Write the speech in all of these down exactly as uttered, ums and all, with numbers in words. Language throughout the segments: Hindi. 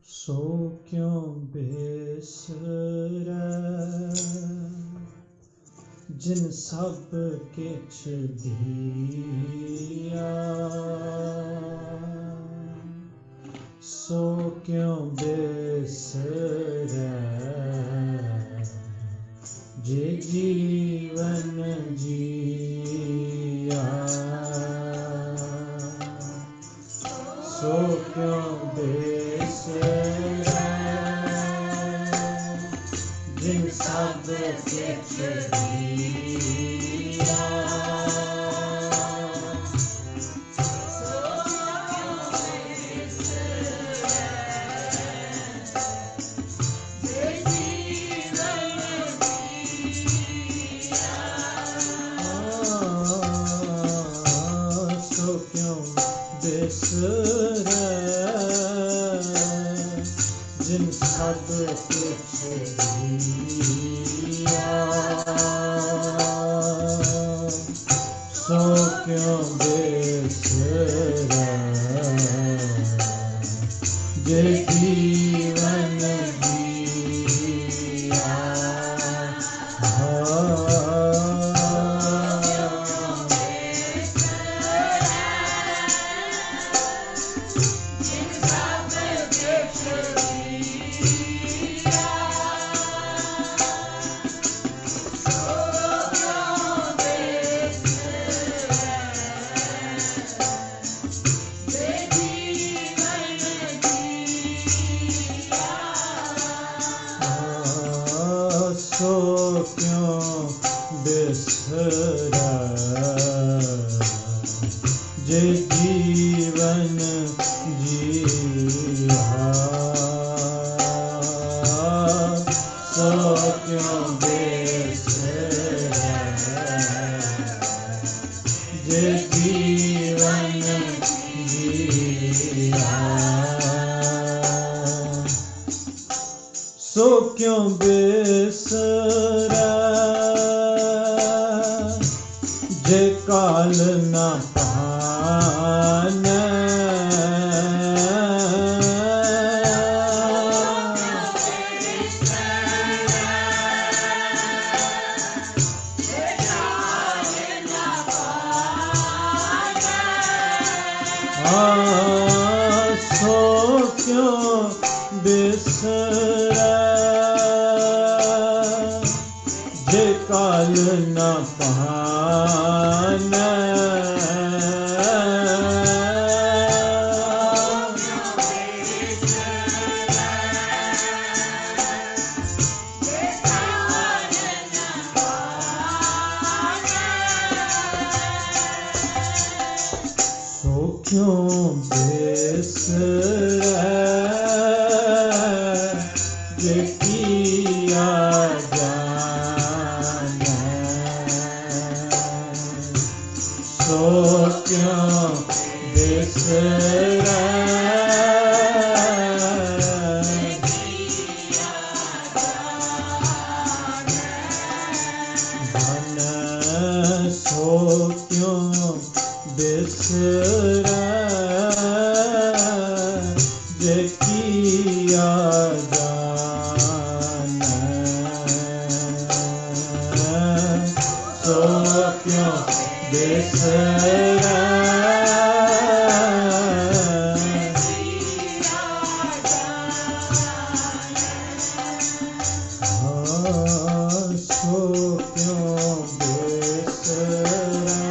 सो क्यों बिसरै जिन सब किछ दिया, सो क्यों बिसरै जे जीवन जिया, सो क्यों बिसरै जिन सब किछ दिया, सो क्यों बिसरै जिन सब किछ दिया, सो क्यों बिसरै जे जीवन जिया, सो क्यों बिसरै जे जीवन जिया, सो क्यों बिसरै जे जीवन जिया, सो क्यों बिसरै जे काल न पानै, सो क्यों बिसरै जे काल न पानै, सो क्यों बिसरै जे किया जानै, सो क्यों बिसरै धन, सो क्यों बिसरै जे किया जानै, सो क्यों बिसरै सो क्यों बिसरै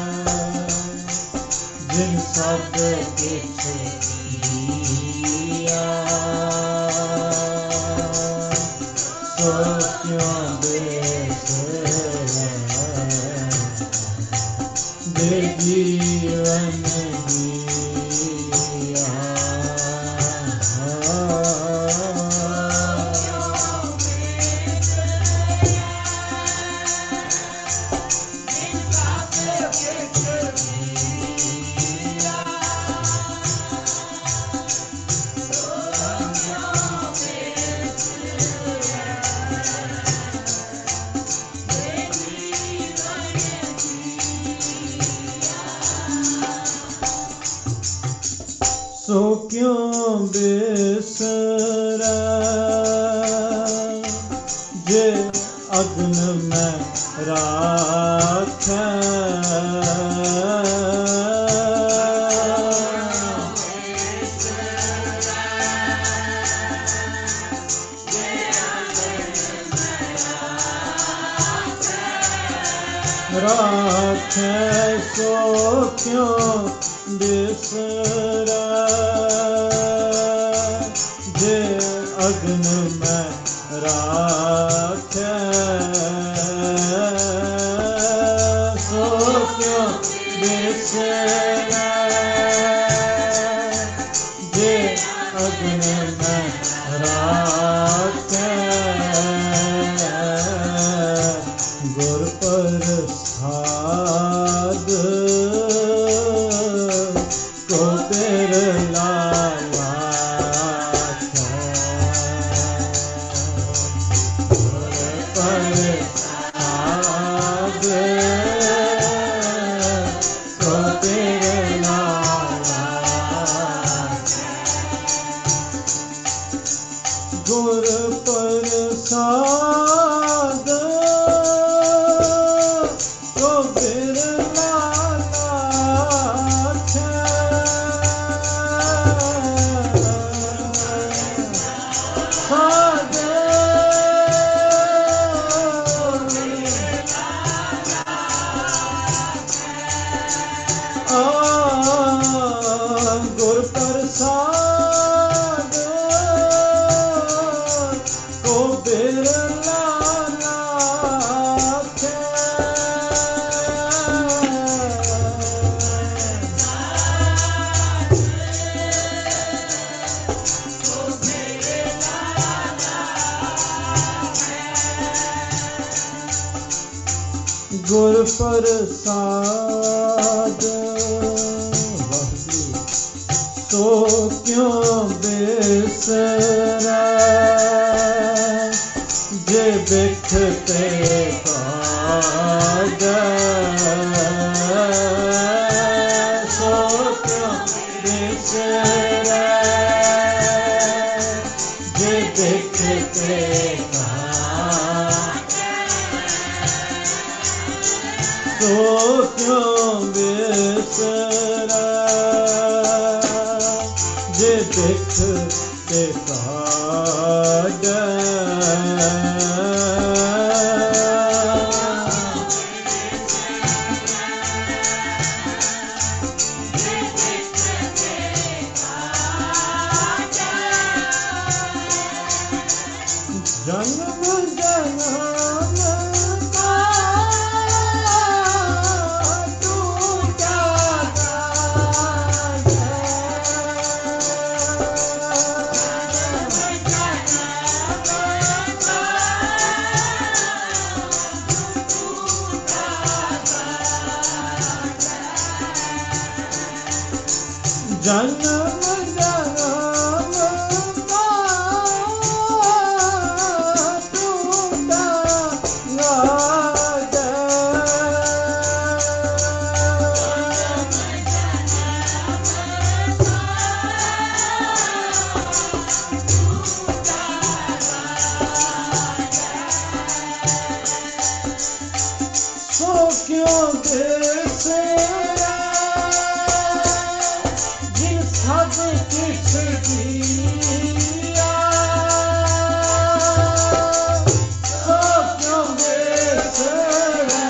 जिन सब किछ दिया, क्यों बिसरै, जे अग्न में राखै। राखै सो क्यों बिसरै, जे अग्न में राखै सो क्यों बिसरै, जे अग्न में राखै। गुर प्रसाद को बिरला लाखै, गुर प्रसाद को बिरला लाखै। गुर प्रसाद को बिरला लाखै, सादे आ गुर प्रसाद को बिरला लाखै। गुर प्रसाद तो क्यों बिसरै, जे बिख ते कागै सो क्यों बिसरै, जे बिख ते तो क्यों बिसरै, जे बिख ते कागै। जन्म जन्म का टूटा तार जन्म जन्म का टूटा नाद। सो क्यों बिसरै, सब कुछ दिया, सो क्यों बिसरै,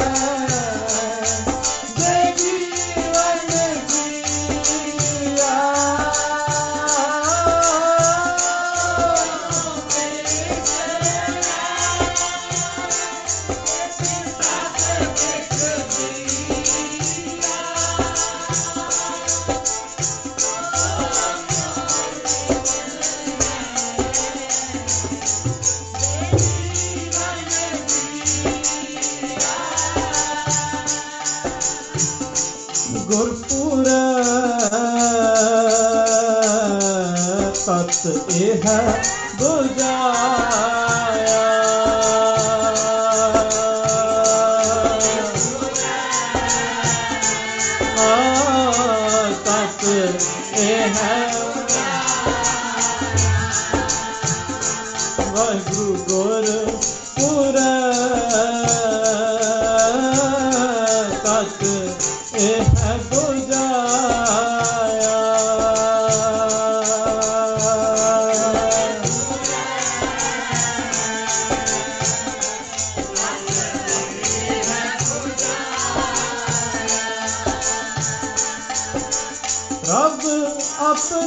जे जीवन जिया। गुरपुर तत एह बुझाया, तत एह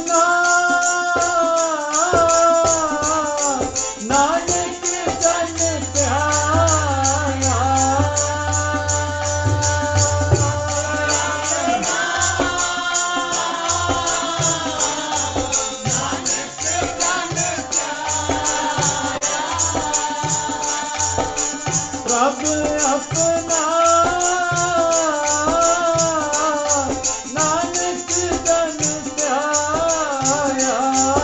अपना नानक जन प्यारा प्रभ अपना नानक जन प्यारा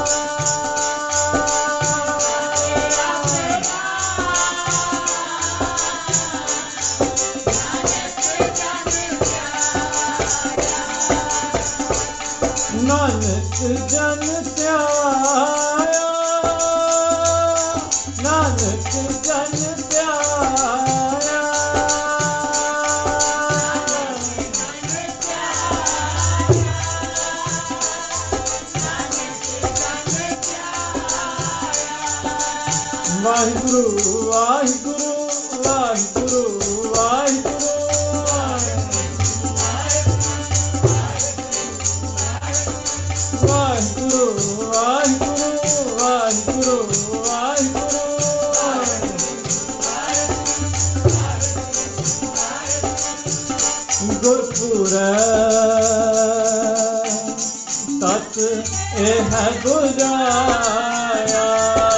नानक जन प्यारा नानक जन प्यारा वाहिगुरु वाहिगुरु वाहिगुरु वाहिगुरु वाहिगुरु वाहिगुरु वाहिगुरु वाहिगुरु गुरपुर तत एह गुजाया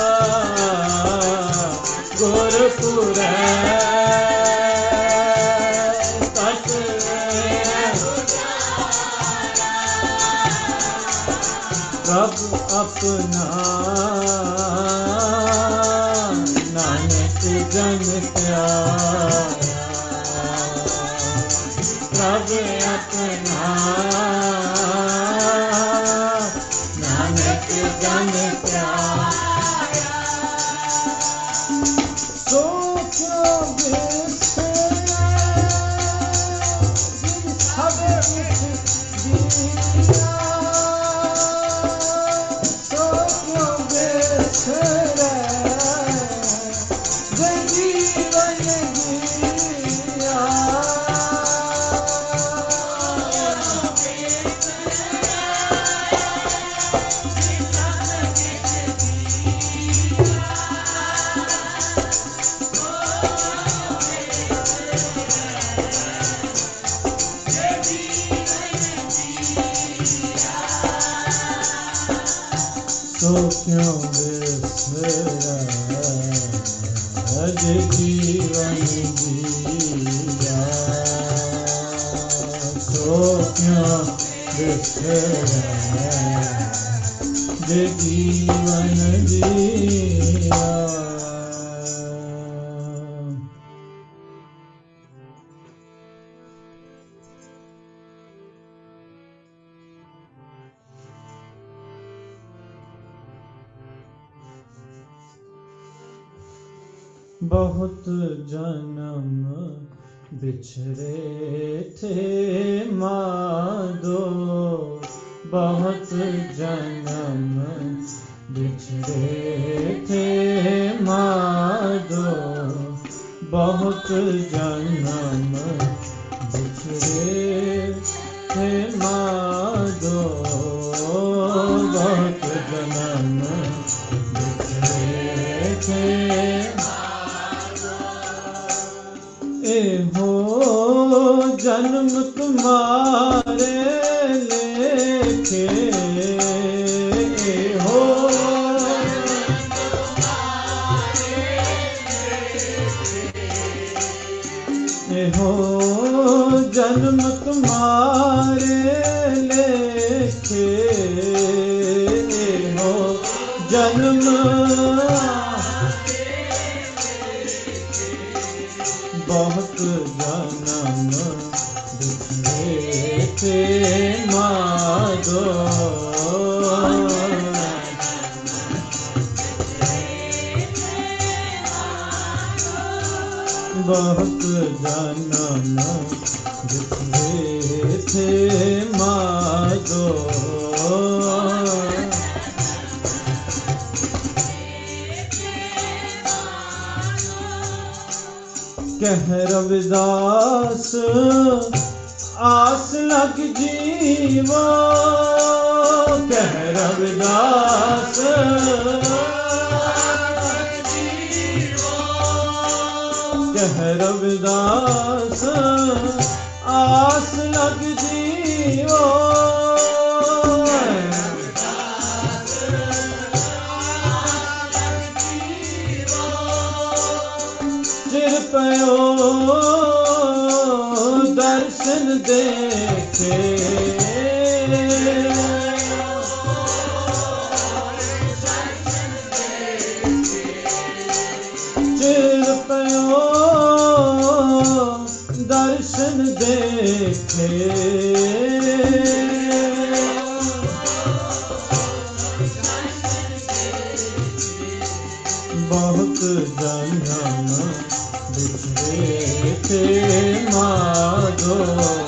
गुरपुर तत प्रभ अपना नानक जन प्यारा प्रभ अपना नानक जन प्यारा सो क्यों बिसरे सब उठ दिया सो क्यों बिसरे जीवन जिया तो क्यों बिसरा जीवन जिया तो क्यों बिसरा जीवन जिया बहुत जन्म बिछड़े थे माधो बहुत जन्म बिछड़े थे माधो बहुत जन्म बिछड़े थे माधो बहुत जन्म बिछड़े थे हो जन्म तुम्हारे लेखे हो हो जन्म तुम्हारे लेखे हो जन्म बहुत जन्म बिछड़े थे माधो बहुत जन्म बिछड़े थे माधो कह रविदास आस लग जीवो कह रविदास कह रविदास आस लग जीवो चिर पयो दर्शन देखे चिर पयो दर्शन देखे बहुत जन्म बिछड़े थे माधो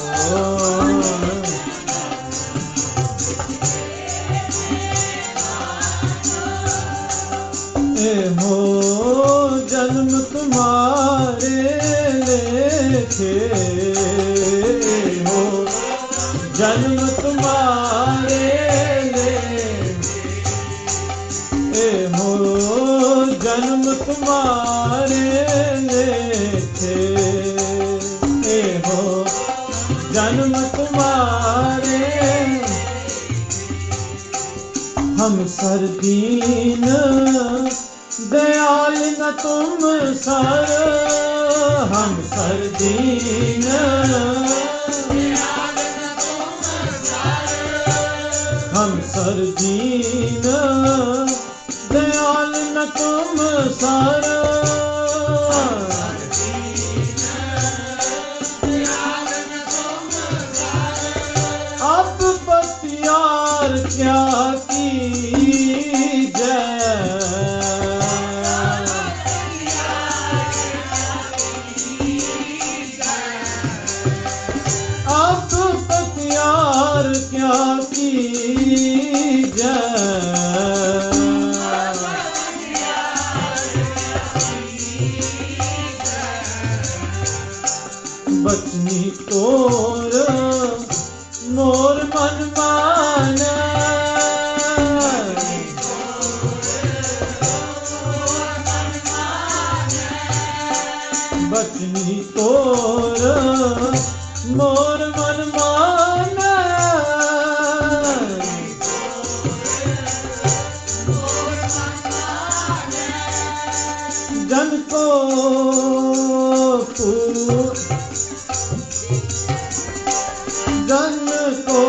ए हो जन्म तुम्हारे लेखे हो जन्म तुम्हारे ले ए हो जन्म तुम्हारे लेखे ए हो जन्म तुम्हारे हम सरदीन दयाल न तुम सर हम सरदीन हम सरदीन दयाल न तुम सर अब बतियार क्या की जय अब बतियार क्या की जय बचनी तोर मोर मन माना बचनी तोर मोर मन माना जन को जन को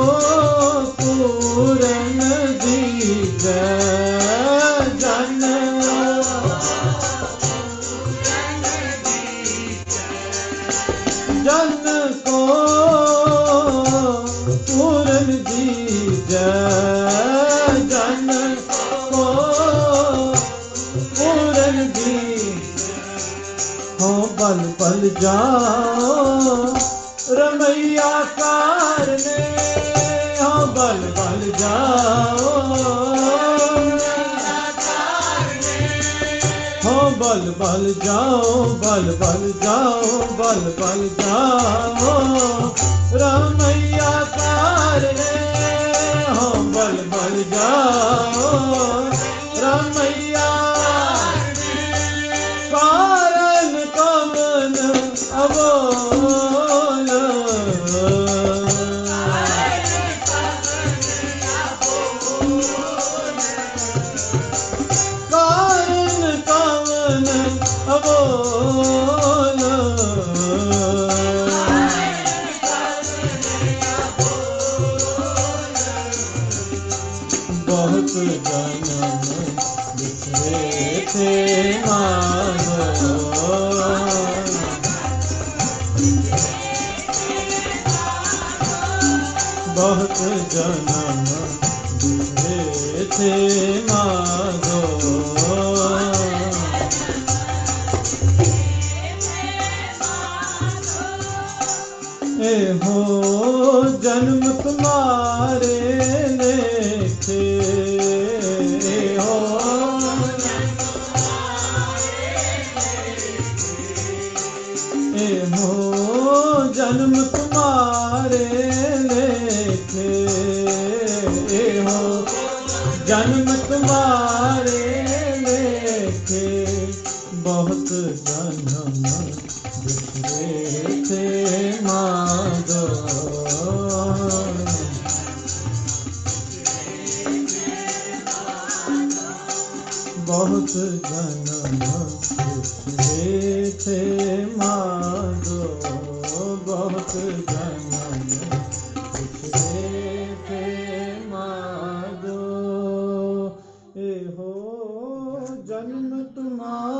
पूरन दीज जन जन को पूरन दीज जन को पूरन दीज हो बल बल जाओ रमैया कारने हो बल बल जाओ हो बल बल जाओ बल बल जाओ बल बल जाओ रमैया कारने हो बल बल जाओ रमैया कारण कमन अबोल कारण कमन अबोल बहुत जन्म बिछड़े थे माधो बहुत जन्म बिछड़े थे माधो ए हो जन्म तुम्हारे लेखे हो ए हो जन्म तुम्हारे लेखे जन्म तुम्हारे लेखे बहुत जन्म बिछड़े थे माधो बहुत जन्म बिछड़े थे माधो बहुत जन्म बिछड़े थे माधो ए हो जन्म तुम्हारे